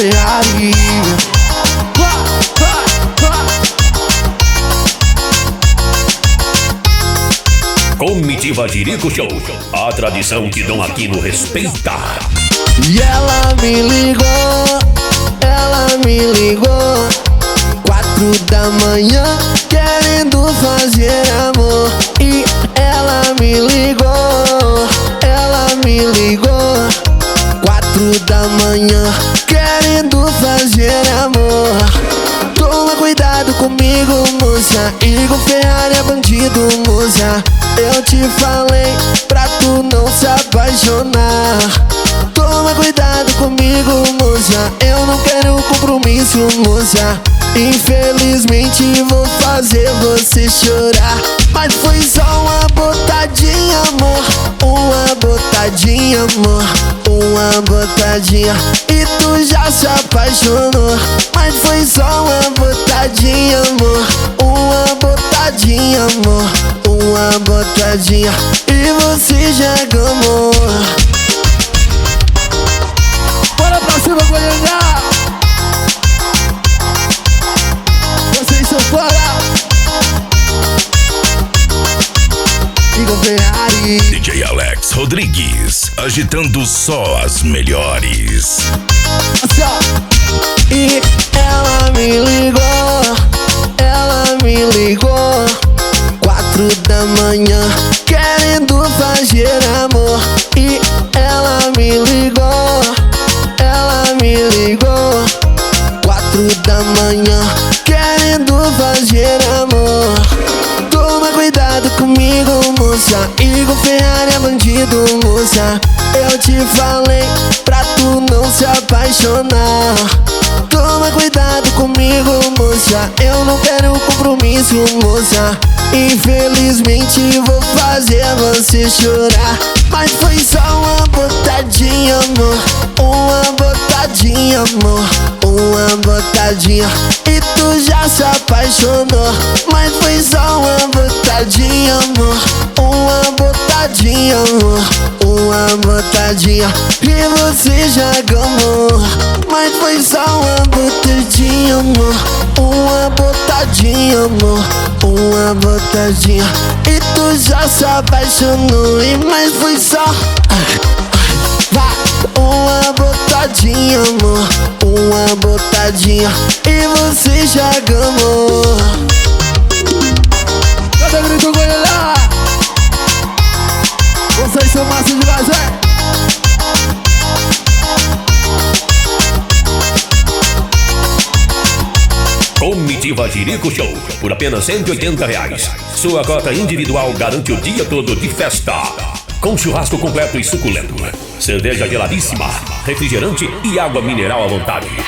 Ferrari. Comitiva Jerico Show, a tradição que Dom Aquino respeita. E ela me ligou 4 da manhã, querendo fazer amor. E ela me ligou 4 da manhã, querendo fazer amor. Toma cuidado comigo, moça, Igor Ferrari é bandido, moça. Eu te falei pra tu não se apaixonar. Toma cuidado comigo, moça, eu não quero compromisso, moça. Infelizmente vou fazer você chorar. Mas foi só uma botadinha, amor. Uma botadinha, amor. Uma botadinha e tu já se apaixonou. Mas foi só uma botadinha, amor. Uma botadinha, amor. Uma botadinha e você já gamou. Bora pra cima, Goiânia! Vocês são fora! Igor Ferrari. DJ Alex Rodrigues, agitando só as melhores. E ela me ligou 4 da manhã, querendo fazer amor. E ela me ligou 4 da manhã, querendo fazer amor. Toma cuidado comigo, moça, Igor Ferrari é bandido, moça. Eu te falei pra tu não se apaixonar. Toma cuidado comigo, moça, eu não quero compromisso, moça. Infelizmente vou fazer você chorar. Mas foi só uma botadinha, amor. Uma botadinha, amor. Uma botadinha e tu já se apaixonou. Mas foi só uma botadinha, amor. Uma botadinha, amor. Uma botadinha e você já gamou. Mas foi só uma botadinha, amor. Uma botadinha, amor. Uma botadinha e tu já se apaixonou. Mas foi só uma botadinha, amor. Uma botadinha e você já gamou. Cada grito Goiânia, vocês são massa demais, é? Comitiva Jerico Show, por apenas R$180. Sua cota individual garante o dia todo de festa. Com churrasco completo e suculento, cerveja geladíssima, refrigerante e água mineral à vontade.